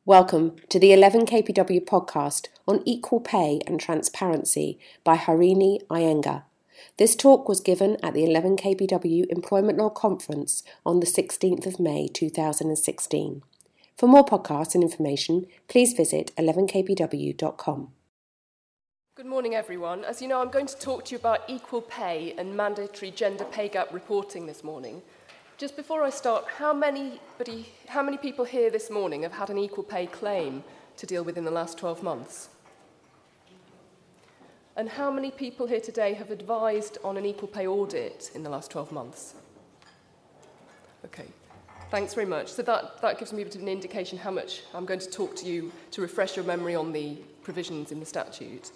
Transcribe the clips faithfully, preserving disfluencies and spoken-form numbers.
Welcome to the eleven K P W podcast on equal pay and transparency by Harini Iyengar. This talk was given at the eleven K P W Employment Law Conference on the sixteenth of May two thousand sixteen. For more podcasts and information, please visit eleven k p w dot com. Good morning, everyone. As you know, I'm going to talk to you about equal pay and mandatory gender pay gap reporting this morning. Just before I start, how many, how many people here this morning have had an equal pay claim to deal with in the last twelve months? And how many people here today have advised on an equal pay audit in the last twelve months? Okay, thanks very much. So that, that gives me a bit of an indication how much I'm going to talk to you to refresh your memory on the provisions in the statute.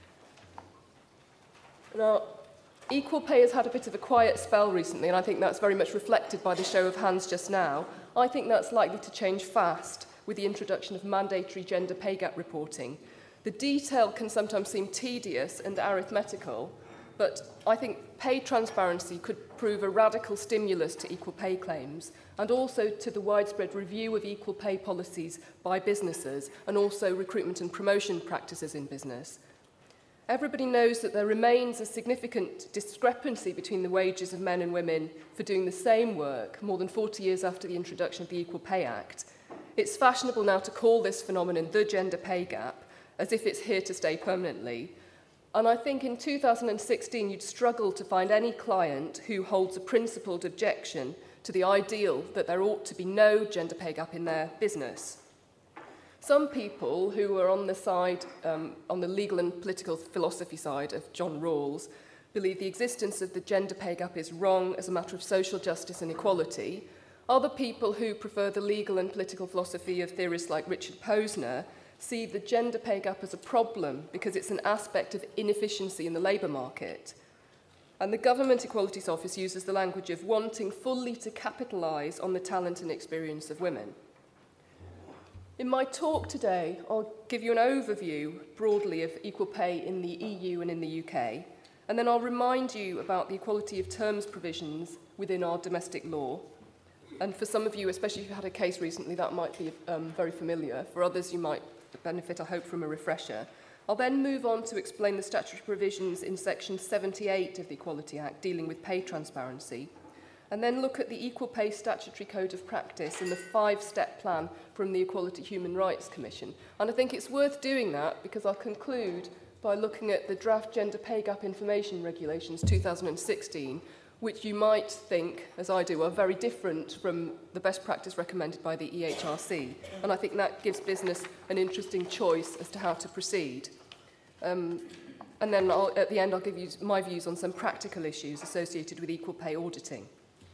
Now, equal pay has had a bit of a quiet spell recently, and I think that's very much reflected by the show of hands just now. I think that's likely to change fast with the introduction of mandatory gender pay gap reporting. The detail can sometimes seem tedious and arithmetical, but I think pay transparency could prove a radical stimulus to equal pay claims and also to the widespread review of equal pay policies by businesses and also recruitment and promotion practices in business. Everybody knows that there remains a significant discrepancy between the wages of men and women for doing the same work more than forty years after the introduction of the Equal Pay Act. It's fashionable now to call this phenomenon the gender pay gap, as if it's here to stay permanently. And I think in two thousand sixteen you'd struggle to find any client who holds a principled objection to the ideal that there ought to be no gender pay gap in their business. Some people who are on the side, um, on the legal and political philosophy side of John Rawls, believe the existence of the gender pay gap is wrong as a matter of social justice and equality. Other people who prefer the legal and political philosophy of theorists like Richard Posner see the gender pay gap as a problem because it's an aspect of inefficiency in the labour market. And the Government Equalities Office uses the language of wanting fully to capitalise on the talent and experience of women. In my talk today, I'll give you an overview, broadly, of equal pay in the E U and in the U K, and then I'll remind you about the equality of terms provisions within our domestic law. And for some of you, especially if you had a case recently, that might be um, very familiar. For others, you might benefit, I hope, from a refresher. I'll then move on to explain the statutory provisions in Section seventy-eight of the Equality Act dealing with pay transparency, and then look at the Equal Pay Statutory Code of Practice and the five-step plan from the Equality Human Rights Commission. And I think it's worth doing that because I'll conclude by looking at the Draft Gender Pay Gap Information Regulations two thousand sixteen, which you might think, as I do, are very different from the best practice recommended by the E H R C. And I think that gives business an interesting choice as to how to proceed. Um, and then I'll, at the end, I'll give you my views on some practical issues associated with equal pay auditing.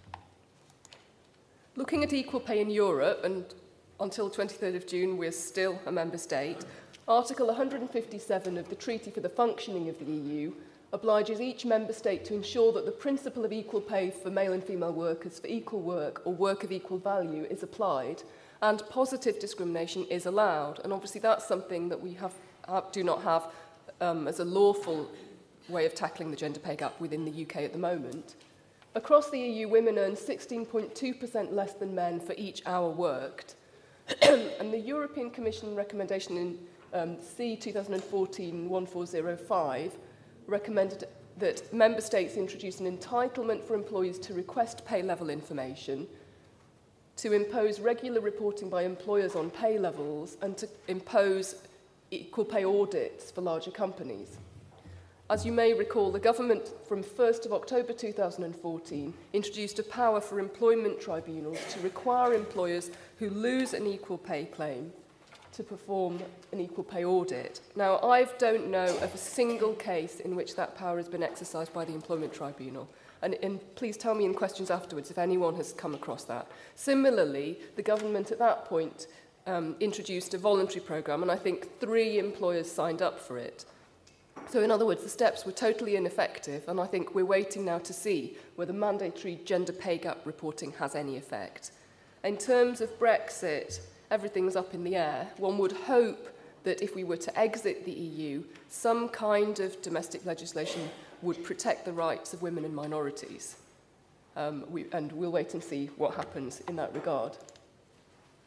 Looking at equal pay in Europe, and until twenty-third of June we're still a member state, Article one hundred fifty-seven of the Treaty for the Functioning of the E U obliges each member state to ensure that the principle of equal pay for male and female workers for equal work or work of equal value is applied, and positive discrimination is allowed. And obviously that's something that we have, have, do not have um, as a lawful way of tackling the gender pay gap within the U K at the moment. Across the E U, women earn sixteen point two percent less than men for each hour worked. And the European Commission recommendation in um, C twenty fourteen dash fourteen oh five recommended that member states introduce an entitlement for employees to request pay level information, to impose regular reporting by employers on pay levels, and to impose equal pay audits for larger companies. As you may recall, the government from first of October two thousand fourteen introduced a power for employment tribunals to require employers who lose an equal pay claim to perform an equal pay audit. Now, I don't know of a single case in which that power has been exercised by the employment tribunal. And, and please tell me in questions afterwards if anyone has come across that. Similarly, the government at that point um, introduced a voluntary programme, and I think three employers signed up for it. So in other words, the steps were totally ineffective, and I think we're waiting now to see whether mandatory gender pay gap reporting has any effect. In terms of Brexit, everything's up in the air. One would hope that if we were to exit the E U, some kind of domestic legislation would protect the rights of women and minorities. Um, we, and we'll wait and see what happens in that regard.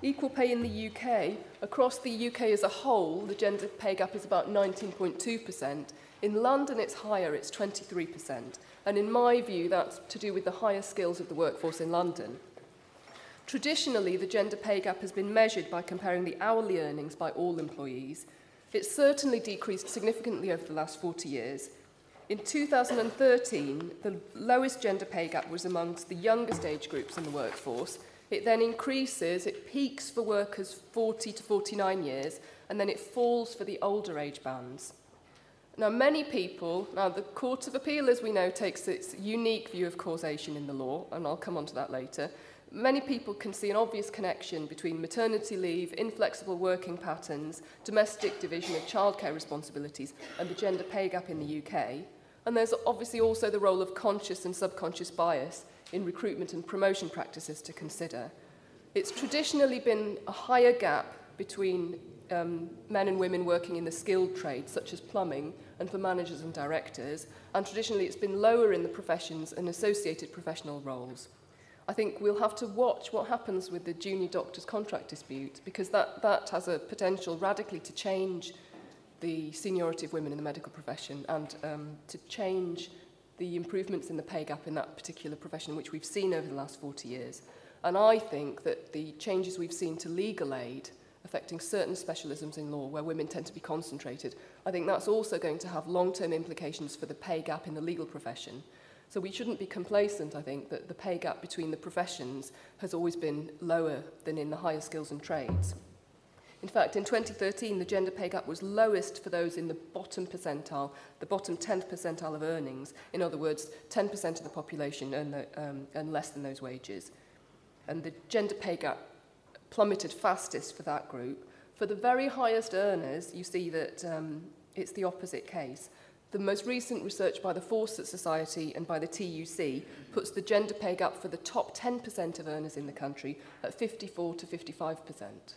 Equal pay in the U K, across the U K as a whole, the gender pay gap is about nineteen point two percent. In London, it's higher, it's twenty-three percent. And in my view, that's to do with the higher skills of the workforce in London. Traditionally, the gender pay gap has been measured by comparing the hourly earnings by all employees. It's certainly decreased significantly over the last forty years. In two thousand thirteen, the lowest gender pay gap was amongst the youngest age groups in the workforce. It then increases, it peaks for workers forty to forty-nine years, and then it falls for the older age bands. Now, many people, now the Court of Appeal, as we know, takes its unique view of causation in the law, and I'll come on to that later. Many people can see an obvious connection between maternity leave, inflexible working patterns, domestic division of childcare responsibilities, and the gender pay gap in the U K. And there's obviously also the role of conscious and subconscious bias in recruitment and promotion practices to consider. It's traditionally been a higher gap between um, men and women working in the skilled trades, such as plumbing, and for managers and directors, and traditionally it's been lower in the professions and associated professional roles. I think we'll have to watch what happens with the junior doctor's contract dispute, because that, that has a potential radically to change the seniority of women in the medical profession and um, to change the improvements in the pay gap in that particular profession, which we've seen over the last forty years. And I think that the changes we've seen to legal aid affecting certain specialisms in law where women tend to be concentrated, I think that's also going to have long-term implications for the pay gap in the legal profession. So we shouldn't be complacent, I think, that the pay gap between the professions has always been lower than in the higher skills and trades. In fact, in twenty thirteen, the gender pay gap was lowest for those in the bottom percentile, the bottom tenth percentile of earnings. In other words, ten percent of the population earn, the, um, earn less than those wages. And the gender pay gap plummeted fastest for that group. For the very highest earners, you see that um, it's the opposite case. The most recent research by the Fawcett Society and by the T U C puts the gender pay gap for the top ten percent of earners in the country at fifty-four to fifty-five percent.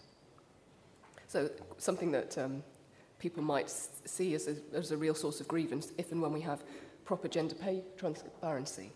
So something that um, people might see as a, as a real source of grievance if and when we have proper gender pay transparency.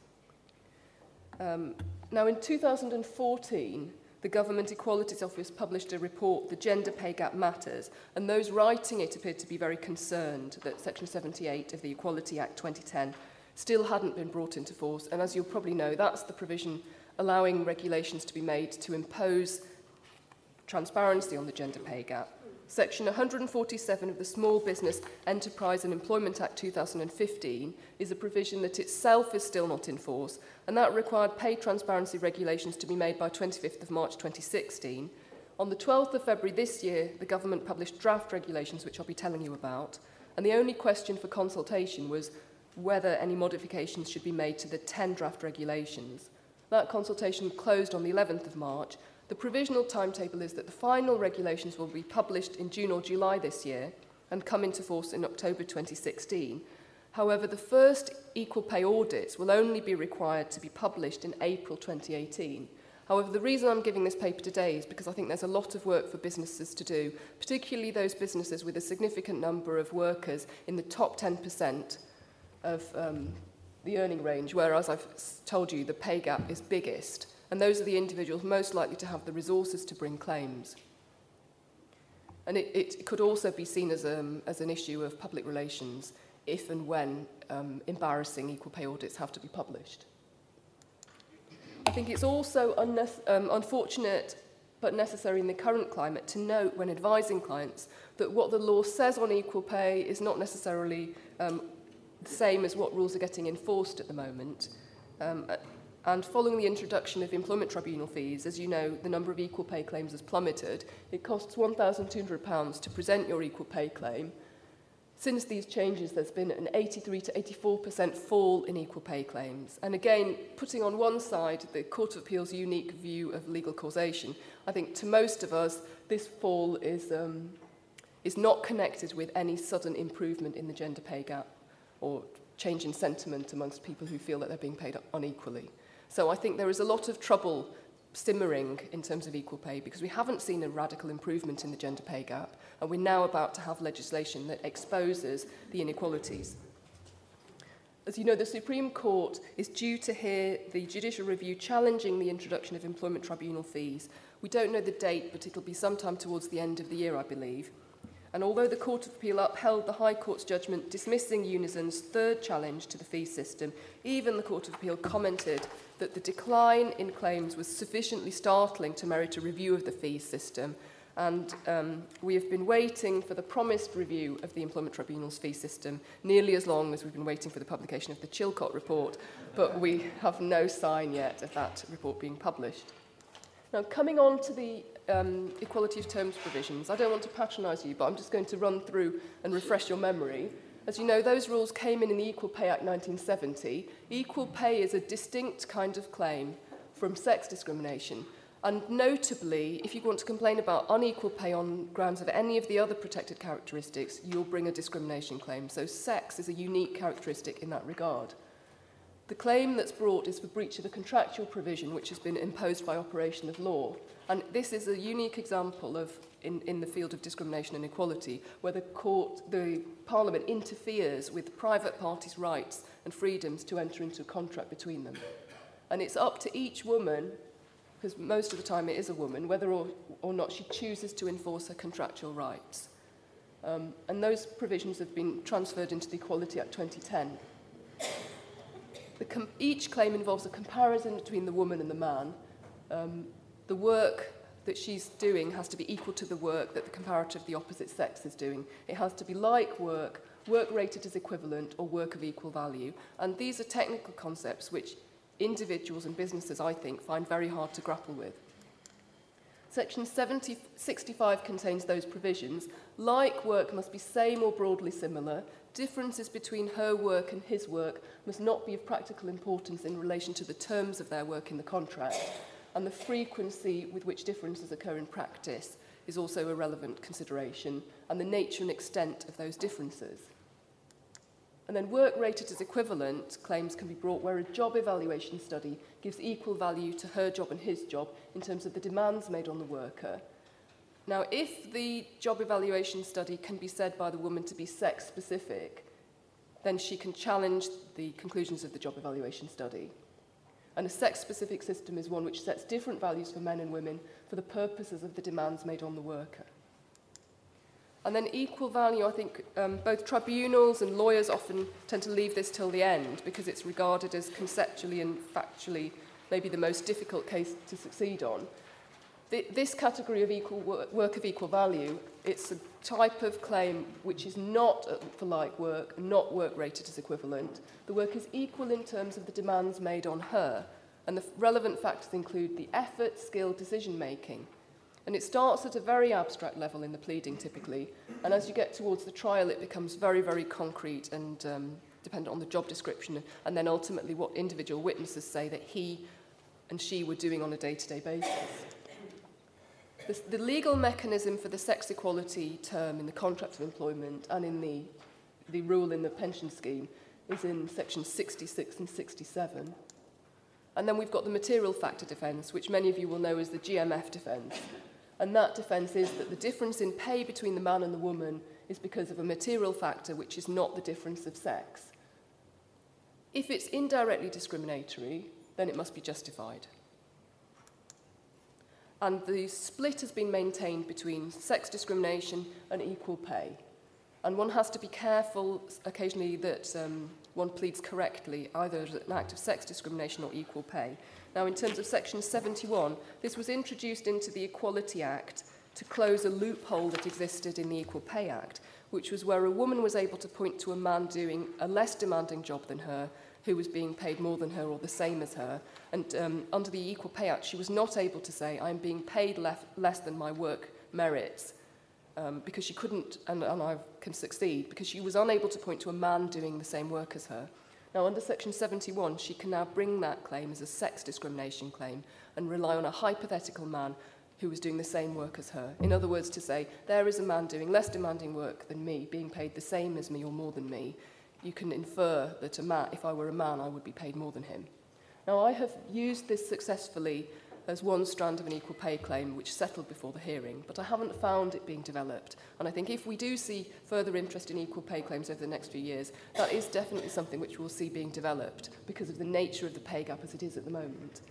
Um, now, in two thousand fourteen, the Government Equalities Office published a report, The Gender Pay Gap Matters, and those writing it appeared to be very concerned that Section seventy-eight of the Equality Act twenty ten still hadn't been brought into force. And as you'll probably know, that's the provision allowing regulations to be made to impose transparency on the gender pay gap. Section one hundred forty-seven of the Small Business, Enterprise and Employment Act two thousand fifteen is a provision that itself is still not in force, and that required pay transparency regulations to be made by twenty-fifth of March twenty sixteen. On the twelfth of February this year, the government published draft regulations, which I'll be telling you about, and the only question for consultation was whether any modifications should be made to the ten draft regulations. That consultation closed on the eleventh of March. The provisional timetable is that the final regulations will be published in June or July this year and come into force in October twenty sixteen. However, the first equal pay audits will only be required to be published in April twenty eighteen. However, the reason I'm giving this paper today is because I think there's a lot of work for businesses to do, particularly those businesses with a significant number of workers in the top ten percent of um, the earning range, where, as I've told you, the pay gap is biggest. And those are the individuals most likely to have the resources to bring claims. And it, it could also be seen as, um, as an issue of public relations if and when um, embarrassing equal pay audits have to be published. I think it's also um, unfortunate but necessary in the current climate to note when advising clients that what the law says on equal pay is not necessarily um, the same as what rules are getting enforced at the moment. Um, And following the introduction of employment tribunal fees, as you know, the number of equal pay claims has plummeted. It costs one thousand two hundred pounds to present your equal pay claim. Since these changes, there's been an eighty-three to eighty-four percent fall in equal pay claims. And again, putting on one side the Court of Appeal's unique view of legal causation, I think to most of us, this fall is, um, is not connected with any sudden improvement in the gender pay gap or change in sentiment amongst people who feel that they're being paid unequally. So I think there is a lot of trouble simmering in terms of equal pay because we haven't seen a radical improvement in the gender pay gap, and we're now about to have legislation that exposes the inequalities. As you know, the Supreme Court is due to hear the judicial review challenging the introduction of employment tribunal fees, We don't know the date, but it'll be sometime towards the end of the year, I believe. And although the Court of Appeal upheld the High Court's judgment dismissing Unizon's third challenge to the fee system, even the Court of Appeal commented that the decline in claims was sufficiently startling to merit a review of the fee system. And um, we have been waiting for the promised review of the Employment Tribunal's fee system nearly as long as we've been waiting for the publication of the Chilcot report, but we have no sign yet of that report being published. Now, coming on to the um, equality of terms provisions, I don't want to patronise you, but I'm just going to run through and refresh your memory. As you know, those rules came in in the Equal Pay Act nineteen seventy. Equal pay is a distinct kind of claim from sex discrimination. And notably, if you want to complain about unequal pay on grounds of any of the other protected characteristics, you'll bring a discrimination claim. So sex is a unique characteristic in that regard. The claim that's brought is for breach of a contractual provision which has been imposed by operation of law. And this is a unique example of, in, in the field of discrimination and equality, where the court, the Parliament interferes with private parties' rights and freedoms to enter into a contract between them. And it's up to each woman, because most of the time it is a woman, whether or, or not she chooses to enforce her contractual rights. Um, and those provisions have been transferred into the Equality Act twenty ten. The com each claim involves a comparison between the woman and the man. Um, the work that she's doing has to be equal to the work that the comparator of the opposite sex is doing. It has to be like work, work rated as equivalent, or work of equal value. And these are technical concepts which individuals and businesses, I think, find very hard to grapple with. Section seventy, sixty-five contains those provisions. Like work must be same or broadly similar. Differences between her work and his work must not be of practical importance in relation to the terms of their work in the contract. And the frequency with which differences occur in practice is also a relevant consideration, and the nature and extent of those differences. And then work rated as equivalent claims can be brought where a job evaluation study gives equal value to her job and his job in terms of the demands made on the worker. Now, if the job evaluation study can be said by the woman to be sex-specific, then she can challenge the conclusions of the job evaluation study. And a sex-specific system is one which sets different values for men and women for the purposes of the demands made on the worker. And then equal value, I think um, both tribunals and lawyers often tend to leave this till the end because it's regarded as conceptually and factually maybe the most difficult case to succeed on. Th this category of equal work, work of equal value, it's a type of claim which is not for like work, not work rated as equivalent. The work is equal in terms of the demands made on her, and the relevant factors include the effort, skill, decision making. And it starts at a very abstract level in the pleading, typically. And as you get towards the trial, it becomes very, very concrete and um, dependent on the job description, and then ultimately what individual witnesses say that he and she were doing on a day-to-day basis. The, the legal mechanism for the sex equality term in the contract of employment and in the, the rule in the pension scheme is in sections sixty-six and sixty-seven. And then we've got the material factor defence, which many of you will know as the G M F defence. And that defence is that the difference in pay between the man and the woman is because of a material factor which is not the difference of sex. If it's indirectly discriminatory, then it must be justified. And the split has been maintained between sex discrimination and equal pay. And one has to be careful occasionally that um, one pleads correctly, either as an act of sex discrimination or equal pay. Now, in terms of section seventy-one, this was introduced into the Equality Act to close a loophole that existed in the Equal Pay Act, which was where a woman was able to point to a man doing a less demanding job than her, who was being paid more than her or the same as her. And um, under the Equal Pay Act, she was not able to say, I'm being paid lef less than my work merits, um, because she couldn't, and, and I can succeed, because she was unable to point to a man doing the same work as her. Now, under section seventy-one, she can now bring that claim as a sex discrimination claim and rely on a hypothetical man who was doing the same work as her. In other words, to say, there is a man doing less demanding work than me, being paid the same as me or more than me. You can infer that a man, if I were a man, I would be paid more than him. Now, I have used this successfully as one strand of an equal pay claim which settled before the hearing, but I haven't found it being developed. And I think if we do see further interest in equal pay claims over the next few years, that is definitely something which we'll see being developed because of the nature of the pay gap as it is at the moment.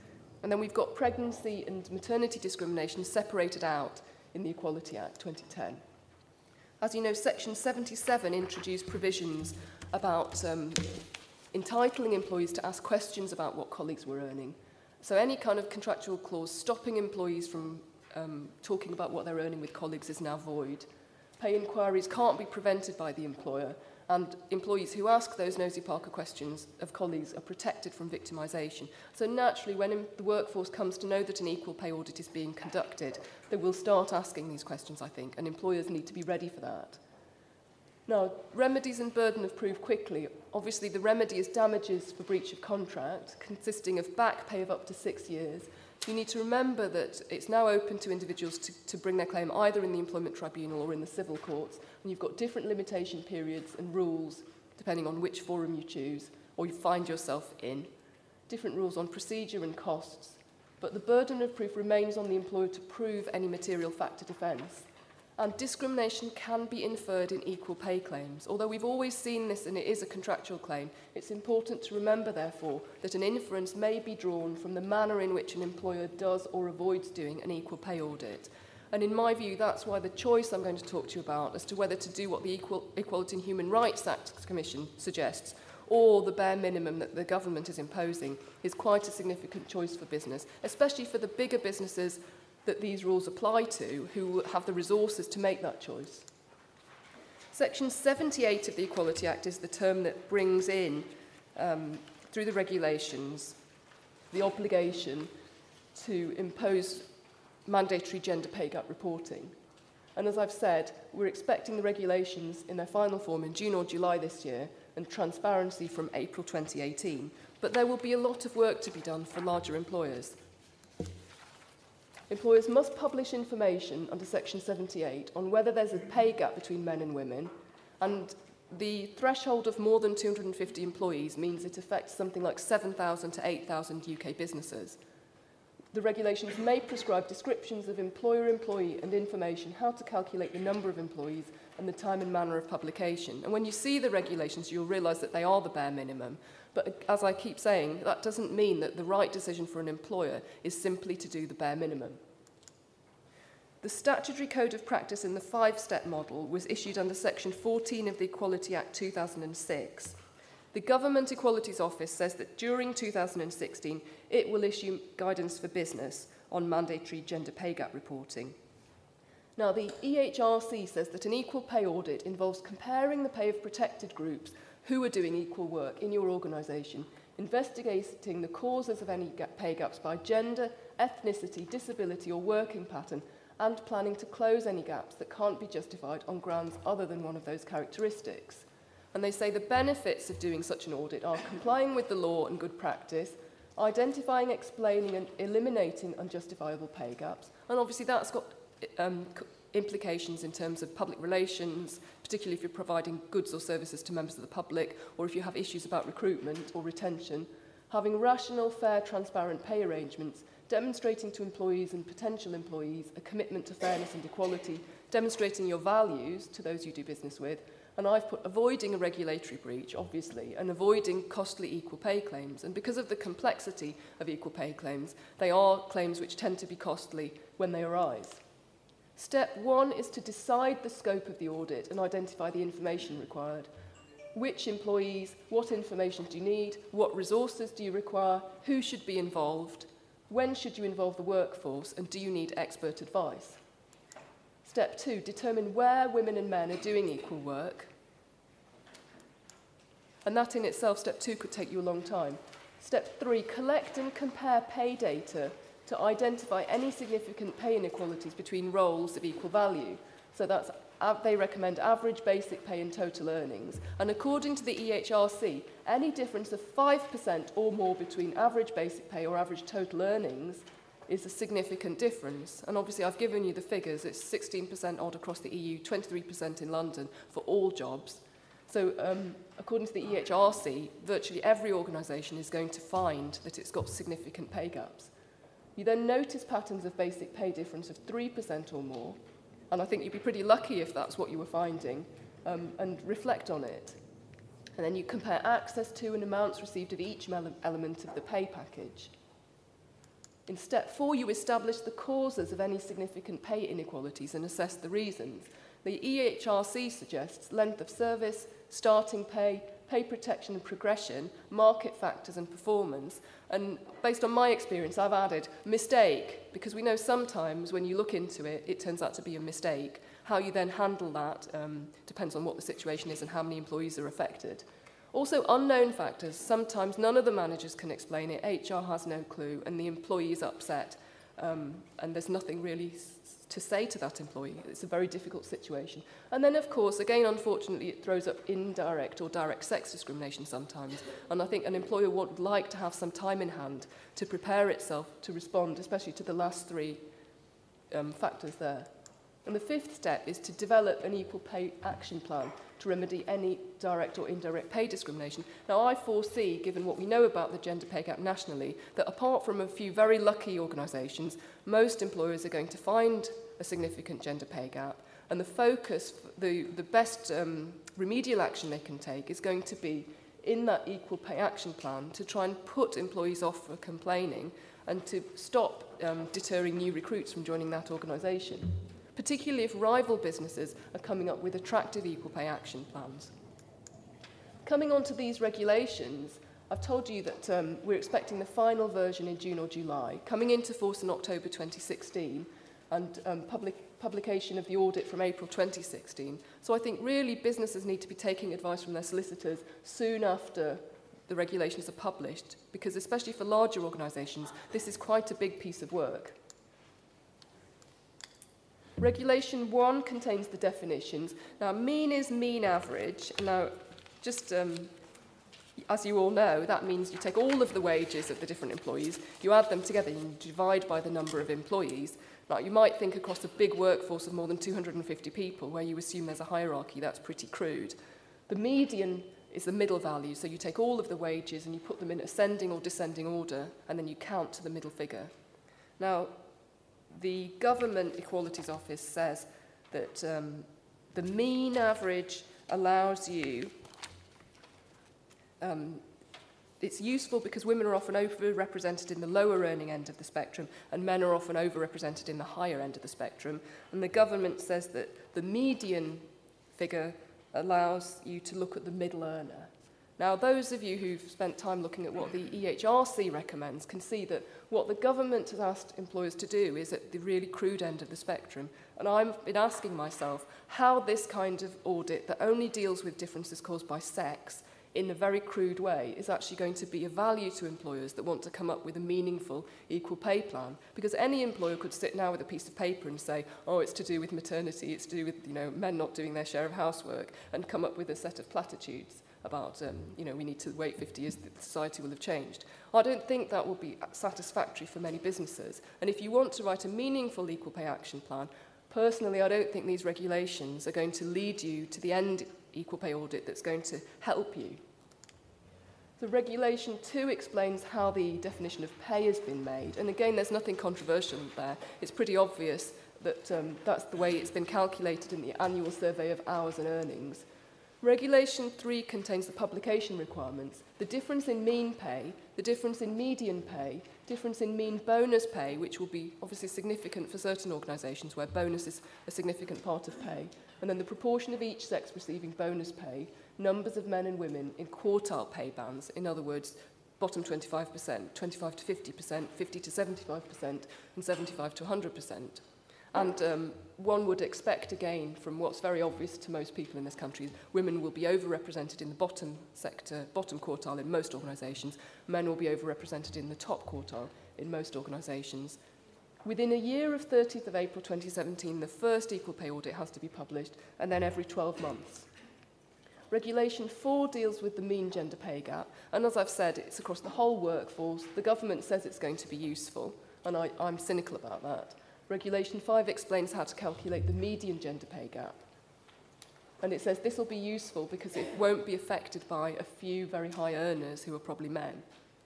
And then we've got pregnancy and maternity discrimination separated out in the Equality Act twenty ten. As you know, Section seventy-seven introduced provisions about um, entitling employees to ask questions about what colleagues were earning. So any kind of contractual clause stopping employees from um, talking about what they're earning with colleagues is now void. Pay inquiries can't be prevented by the employer, and employees who ask those nosy Parker questions of colleagues are protected from victimisation. So naturally, when the workforce comes to know that an equal pay audit is being conducted, they will start asking these questions, I think, and employers need to be ready for that. Now, remedies and burden of proof quickly. Obviously, the remedy is damages for breach of contract, consisting of back pay of up to six years. You need to remember that it's now open to individuals to, to bring their claim either in the employment tribunal or in the civil courts, and you've got different limitation periods and rules depending on which forum you choose or you find yourself in. Different rules on procedure and costs, but the burden of proof remains on the employer to prove any material fact of defence. And discrimination can be inferred in equal pay claims. Although we've always seen this and it is a contractual claim, it's important to remember, therefore, that an inference may be drawn from the manner in which an employer does or avoids doing an equal pay audit. And in my view, that's why the choice I'm going to talk to you about as to whether to do what the Equal, Equality and Human Rights Act Commission suggests or the bare minimum that the government is imposing is quite a significant choice for business, especially for the bigger businesses that these rules apply to, who have the resources to make that choice. Section seventy-eight of the Equality Act is the term that brings in, um, through the regulations, the obligation to impose mandatory gender pay gap reporting. And as I've said, we're expecting the regulations in their final form in June or July this year, and transparency from April twenty eighteen. But there will be a lot of work to be done for larger employers. Employers must publish information under Section seventy-eight on whether there's a pay gap between men and women, and the threshold of more than two hundred fifty employees means it affects something like seven thousand to eight thousand U K businesses. The regulations may prescribe descriptions of employer, employee and information, how to calculate the number of employees and the time and manner of publication. And when you see the regulations, you'll realise that they are the bare minimum. But as I keep saying, that doesn't mean that the right decision for an employer is simply to do the bare minimum. The Statutory Code of Practice in the five-step model was issued under Section fourteen of the Equality Act two thousand six. The Government Equalities Office says that during two thousand sixteen, it will issue guidance for business on mandatory gender pay gap reporting. Now, the E H R C says that an equal pay audit involves comparing the pay of protected groups who are doing equal work in your organisation, investigating the causes of any pay gaps by gender, ethnicity, disability or working pattern, and planning to close any gaps that can't be justified on grounds other than one of those characteristics. And they say the benefits of doing such an audit are complying with the law and good practice, identifying, explaining and eliminating unjustifiable pay gaps, and obviously that's got um, implications in terms of public relations, particularly if you're providing goods or services to members of the public, or if you have issues about recruitment or retention, having rational, fair, transparent pay arrangements, demonstrating to employees and potential employees a commitment to fairness and equality, demonstrating your values to those you do business with, and I've put avoiding a regulatory breach, obviously, and avoiding costly equal pay claims. And because of the complexity of equal pay claims, they are claims which tend to be costly when they arise. Step one is to decide the scope of the audit and identify the information required. Which employees, what information do you need, what resources do you require, who should be involved, when should you involve the workforce, and do you need expert advice? Step two, determine where women and men are doing equal work. And that in itself, step two, could take you a long time. Step three, collect and compare pay data to identify any significant pay inequalities between roles of equal value. So that's, they recommend average basic pay and total earnings. And according to the E H R C, any difference of five percent or more between average basic pay or average total earnings is a significant difference. And obviously I've given you the figures. It's sixteen percent odd across the E U, twenty-three percent in London for all jobs. So um, according to the E H R C, virtually every organisation is going to find that it's got significant pay gaps. You then notice patterns of basic pay difference of three percent or more, and I think you'd be pretty lucky if that's what you were finding, um, and reflect on it. And then you compare access to and amounts received of each element of the pay package. In step four, you establish the causes of any significant pay inequalities and assess the reasons. The E H R C suggests length of service, starting pay, pay protection and progression, market factors and performance. And based on my experience, I've added mistake, because we know sometimes when you look into it, it turns out to be a mistake. How you then handle that um, depends on what the situation is and how many employees are affected. Also, unknown factors. Sometimes none of the managers can explain it, H R has no clue, and the employee is upset, um, and there's nothing really to say to that employee. It's a very difficult situation. And then, of course, again, unfortunately, it throws up indirect or direct sex discrimination sometimes. And I think an employer would like to have some time in hand to prepare itself to respond, especially to the last three um, factors there. And the fifth step is to develop an equal pay action plan to remedy any direct or indirect pay discrimination. Now, I foresee, given what we know about the gender pay gap nationally, that apart from a few very lucky organisations, most employers are going to find a significant gender pay gap, and the focus, the, the best um, remedial action they can take is going to be in that equal pay action plan to try and put employees off for complaining and to stop um, deterring new recruits from joining that organisation, particularly if rival businesses are coming up with attractive equal pay action plans. Coming on to these regulations, I've told you that um, we're expecting the final version in June or July, coming into force in October twenty sixteen, and um, public, publication of the audit from April twenty sixteen. So I think really businesses need to be taking advice from their solicitors soon after the regulations are published, because especially for larger organisations, this is quite a big piece of work. Regulation one contains the definitions. Now, mean is mean average. Now, just um, as you all know, that means you take all of the wages of the different employees, you add them together, and you divide by the number of employees. Now, you might think across a big workforce of more than two hundred fifty people, where you assume there's a hierarchy, that's pretty crude. The median is the middle value, so you take all of the wages and you put them in ascending or descending order, and then you count to the middle figure. Now, the Government Equalities Office says that um, the mean average allows you, um, it's useful because women are often overrepresented in the lower earning end of the spectrum and men are often overrepresented in the higher end of the spectrum. And the government says that the median figure allows you to look at the middle earner. Now, those of you who've spent time looking at what the E H R C recommends can see that what the government has asked employers to do is at the really crude end of the spectrum. And I've been asking myself how this kind of audit that only deals with differences caused by sex in a very crude way is actually going to be of value to employers that want to come up with a meaningful equal pay plan. Because any employer could sit now with a piece of paper and say, oh, it's to do with maternity, it's to do with, you know, men not doing their share of housework, and come up with a set of platitudes about, um, you know, we need to wait fifty years, that society will have changed. I don't think that will be satisfactory for many businesses. And if you want to write a meaningful equal pay action plan, personally, I don't think these regulations are going to lead you to the end equal pay audit that's going to help you. So Regulation two explains how the definition of pay has been made. And again, there's nothing controversial there. It's pretty obvious that um, that's the way it's been calculated in the annual survey of hours and earnings. Regulation three contains the publication requirements, the difference in mean pay, the difference in median pay, difference in mean bonus pay, which will be obviously significant for certain organisations where bonus is a significant part of pay, and then the proportion of each sex receiving bonus pay, numbers of men and women in quartile pay bands, in other words, bottom twenty-five percent, twenty-five to fifty percent, fifty to seventy-five percent, and seventy-five to one hundred percent. And um, one would expect, again, from what's very obvious to most people in this country, women will be overrepresented in the bottom sector, bottom quartile in most organisations. Men will be overrepresented in the top quartile in most organisations. Within a year of thirtieth of April twenty seventeen, the first equal pay audit has to be published, and then every twelve months. Regulation four deals with the mean gender pay gap, and as I've said, it's across the whole workforce. The government says it's going to be useful, and I, I'm cynical about that. Regulation five explains how to calculate the median gender pay gap. And it says this will be useful because it won't be affected by a few very high earners who are probably men.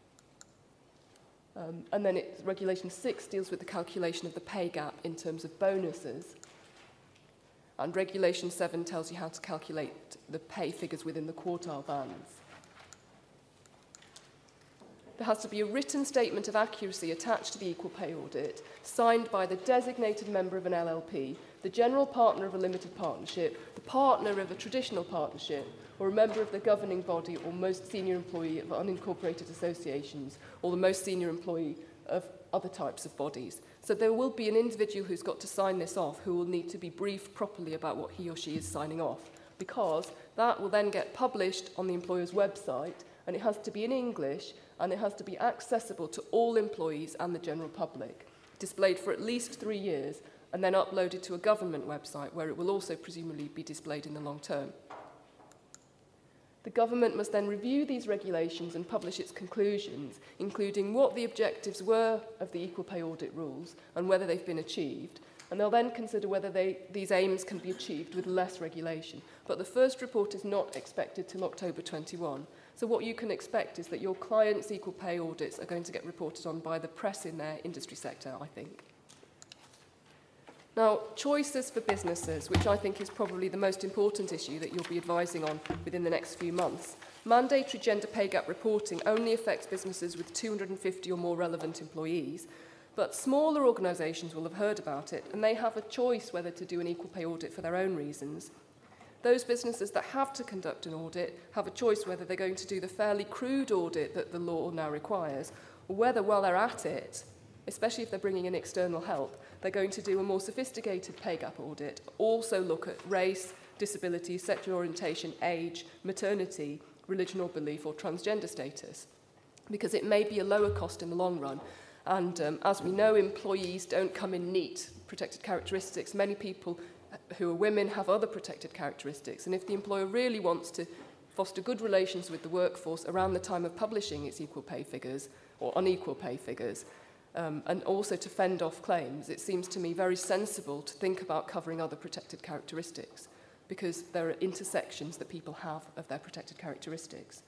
Um, and then it, Regulation six deals with the calculation of the pay gap in terms of bonuses. And Regulation seven tells you how to calculate the pay figures within the quartile bands. there has to be a written statement of accuracy attached to the equal pay audit, signed by the designated member of an L L P, the general partner of a limited partnership, the partner of a traditional partnership, or a member of the governing body or most senior employee of unincorporated associations, or the most senior employee of other types of bodies. So there will be an individual who's got to sign this off who will need to be briefed properly about what he or she is signing off, because that will then get published on the employer's website, and it has to be in English, and it has to be accessible to all employees and the general public, displayed for at least three years, and then uploaded to a government website where it will also presumably be displayed in the long term. The government must then review these regulations and publish its conclusions, including what the objectives were of the equal pay audit rules and whether they've been achieved. And they'll then consider whether they, these aims can be achieved with less regulation. But the first report is not expected till October twenty-one. So what you can expect is that your clients' equal pay audits are going to get reported on by the press in their industry sector, I think. Now, choices for businesses, which I think is probably the most important issue that you'll be advising on within the next few months. Mandatory gender pay gap reporting only affects businesses with two hundred fifty or more relevant employees, but smaller organisations will have heard about it, and they have a choice whether to do an equal pay audit for their own reasons. Those businesses that have to conduct an audit have a choice whether they're going to do the fairly crude audit that the law now requires, or whether, while they're at it, especially if they're bringing in external help, they're going to do a more sophisticated pay gap audit, also look at race, disability, sexual orientation, age, maternity, religion or belief, or transgender status, because it may be a lower cost in the long run. And um, as we know, employees don't come in neat protected characteristics. Many people who are women have other protected characteristics, and if the employer really wants to foster good relations with the workforce around the time of publishing its equal pay figures or unequal pay figures, Um, and also to fend off claims, it seems to me very sensible to think about covering other protected characteristics, because there are intersections that people have of their protected characteristics.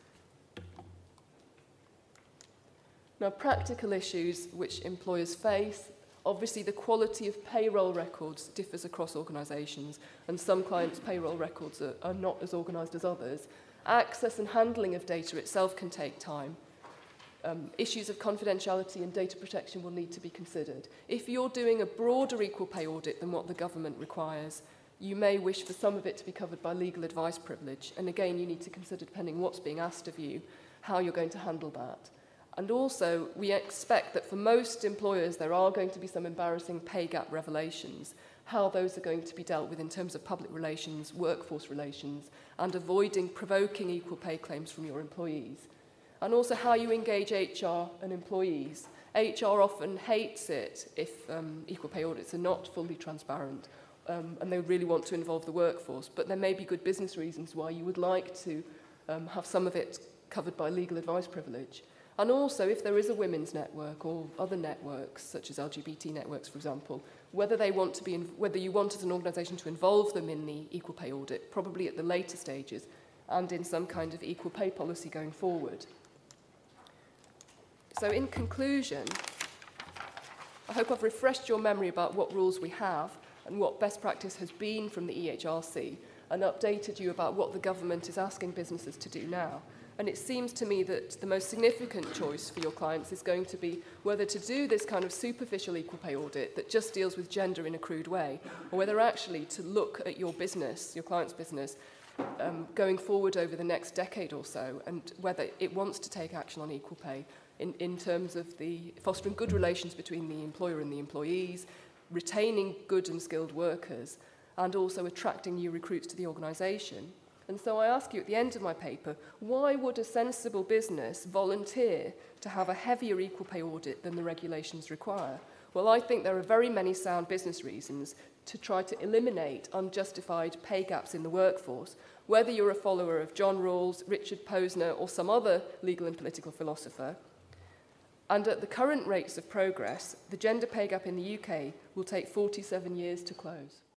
Now, practical issues which employers face, obviously the quality of payroll records differs across organisations, and some clients' payroll records are, are not as organised as others. Access and handling of data itself can take time. Um, issues of confidentiality and data protection will need to be considered. If you're doing a broader equal pay audit than what the government requires, you may wish for some of it to be covered by legal advice privilege. And again, you need to consider, depending what's being asked of you, how you're going to handle that. And also, we expect that for most employers, there are going to be some embarrassing pay gap revelations, how those are going to be dealt with in terms of public relations, workforce relations, and avoiding provoking equal pay claims from your employees. And also how you engage H R and employees. H R often hates it if um, equal pay audits are not fully transparent, um, and they really want to involve the workforce. But there may be good business reasons why you would like to um, have some of it covered by legal advice privilege. And also, if there is a women's network or other networks, such as L G B T networks, for example, whether they want to be, in, whether you want as an organisation to involve them in the equal pay audit, probably at the later stages, and in some kind of equal pay policy going forward. So in conclusion, I hope I've refreshed your memory about what rules we have and what best practice has been from the E H R C, and updated you about what the government is asking businesses to do now. And it seems to me that the most significant choice for your clients is going to be whether to do this kind of superficial equal pay audit that just deals with gender in a crude way, or whether actually to look at your business, your client's business, um, going forward over the next decade or so, and whether it wants to take action on equal pay in, in terms of the fostering good relations between the employer and the employees, retaining good and skilled workers, and also attracting new recruits to the organisation. And so I ask you at the end of my paper, why would a sensible business volunteer to have a heavier equal pay audit than the regulations require? Well, I think there are very many sound business reasons to try to eliminate unjustified pay gaps in the workforce, whether you're a follower of John Rawls, Richard Posner, or some other legal and political philosopher. And at the current rates of progress, the gender pay gap in the U K will take forty-seven years to close.